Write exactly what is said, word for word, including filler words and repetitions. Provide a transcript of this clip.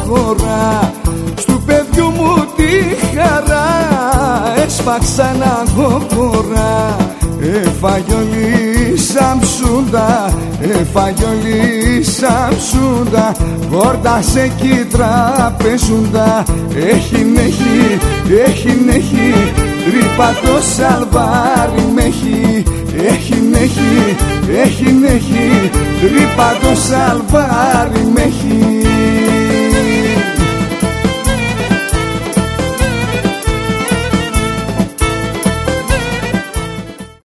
χώρα. Στου παιδιού μου τη χαρά έσπαξα ένα κοκορά. Έφαγε όλη η Σαμσούντα, έφαγε όλη η Σαμσούντα. Γόρτασε κι τραπεζούντα. Έχει νέχει, έχει νέχει, τρύπα το σαλβάρι μ' έχει. Έχει νέχει, έχει νέχει, τρύπα το σαλβάρι μ' έχει.